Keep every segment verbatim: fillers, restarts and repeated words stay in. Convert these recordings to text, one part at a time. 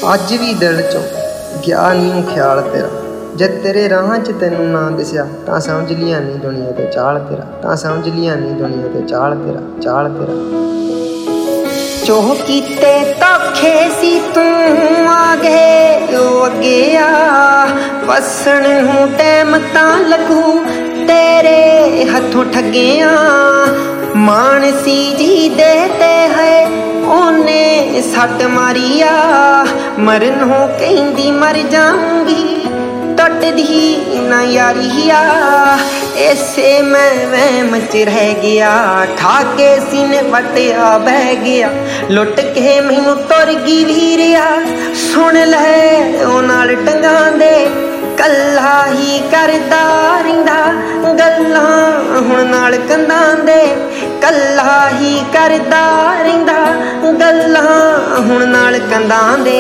अज भी दिल चों गया नहीं ख्याल तेरा, जद तेरे राह च तैनूं ना दिसिया तां समझ लिया नहीं दुनिया ते चाल तेरा, तां समझ लिया नहीं दुनिया ते चाल तेरा, चाल तेरा। चोह कीते धोखे सी तू आगे ओ अगे आ, वसन नूं टैम तां लगू तेरे हथों ठगिया। मान सी जी देते है ओने सट मारिया, मरनों कहंदी मर जाऊंगी टटदी ना यारिया। ऐसे मैं वहम च रह गया, ठाके सीने वटिया बह गया, लुट के मैनू तुर गई वीरिया। सुन ले ओ नाल टंगा दे कल्ला ही करदा रहिंदा, गल्लां हुण नाल कंधां दे कल्ला ही करदा रहिंदा, गल्लां हुण नाल कंधां दे।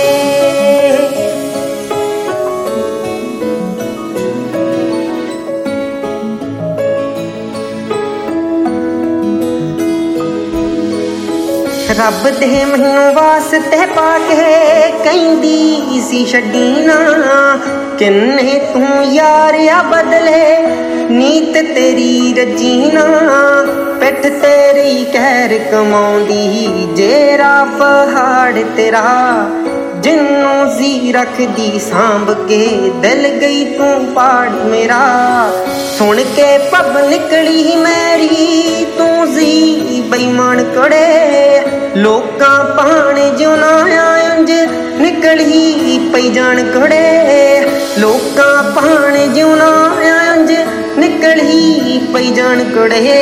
रब दे मैनू वास्ते पाके कहंदी सी छड्डी ना, किन्ने तू यार आ बदले नीत तेरी रजीना। पिठ तेरी कहर कमाउंदी जेरा पहाड़ तेरा, जिन्नू जी रखदी सांभ के दिल गई तू पाड़ मेरा। सुन के पब निकली मेरी तू जी बेईमान कड़े, लोकां पाने जो ना अंज निकली पई जान कड़े, लोकां पाने जो ना अंज निकली पई जान कड़े।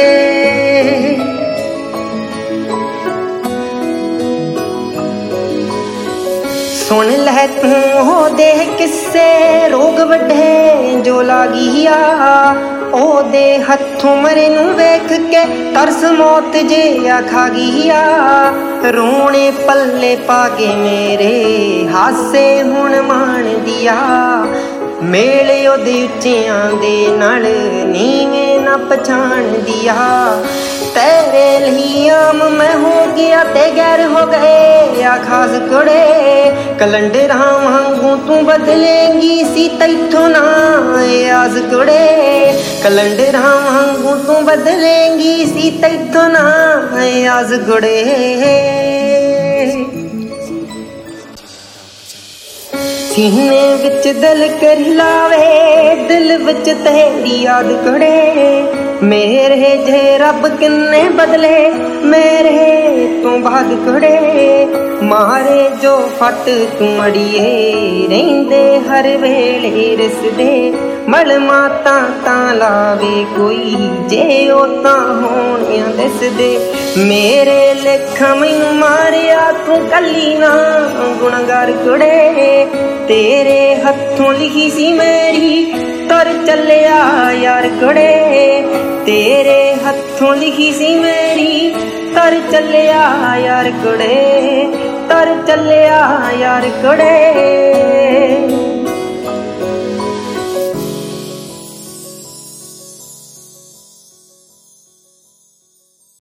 सुन लै तू हो दे किस्से रोग वड्डे जो लागिया, ओ दे हथों मरे नू वेख के तरस मौत जे खा गिया। रोने पल्ले पागे मेरे हासे हुण मान दिया, मेले ओदे उच्चियां दे नाल नीवें ना पछाण दिया। तेरे लिए आम मैं हो गया ते गैर हो गए या खास कुड़े, कलंडरां वांगू तू बदलेंगी सी तैथों ना आस कुड़े, कलंडरां वांगू तू बदलेंगी सी तैथों ना आस कुड़े। सीने विच दिल कर लावे दिल विच तेरी याद कड़े, मेरे जे रब किन्ने बदले मेरे तू बाद कड़े। मारे जो फट तू अड़िए रहिंदे हर वेले रिसदे, मल माता तां लावे कोई जे ओ तां होणियां दिसदे। मेरे लेखा मैनू मारिया तू कली ना गुणगार कुड़े, तेरे हथों लिखी सी मेरी तर चलिया यार कुड़े, तेरे हथों लिखी सी मेरी तर चलिया यार कुड़े, तर चलिया यार कुड़े।